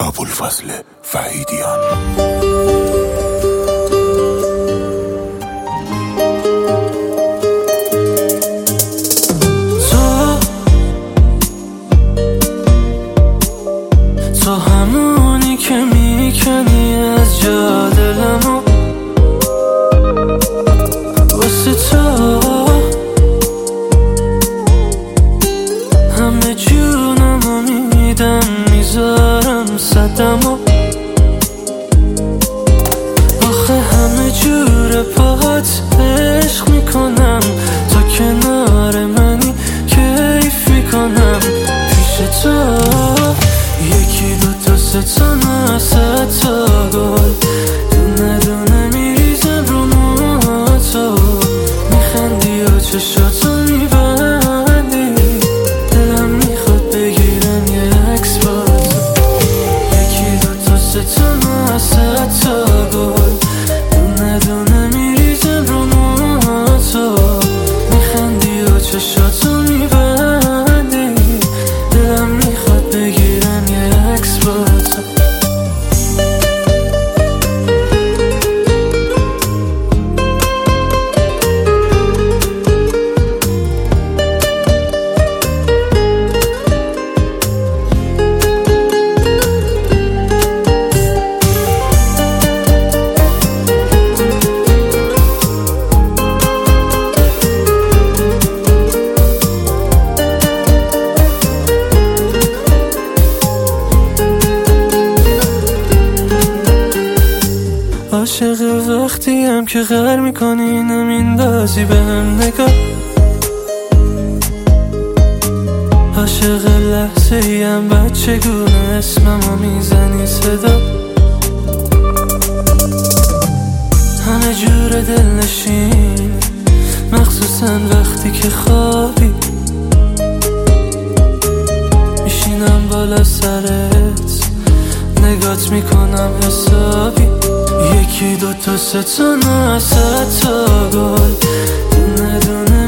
ابوالفضل وحیدیان. تو همونی که میکنی از جا دلمو، واسه تو همه جونمو میدم، میذارم صدمو. آخه همه جور پاهات عشق میکنم، تا کنار منی کیف میکنم. پیش تو یکی دو تا سه تا نه صد تا گل، دونه دونه میریزم رو موهاتو. میخندی و چشاتو میبندی، دلم میخواد بگیرم یه عکس با تو. یکی دو تا سه تا نه صد تا گل، دونه دونه میریزم رو موهاتو. میخندی و چشاتو میبندی، دلم میخواد بگیرم یه عکس با تو. عاشق وقتی هم که غر میکنی، نمیندازی به هم نگاه. عاشق لحظه ای هم بچگونه اسممو میزنی صدا. همه جور دلنشین، مخصوصا وقتی که خوابی. میشینم بالا سرت، نگات میکنم حسابی. یکی دو تا سه تا نه صد تا گل، دونه دونه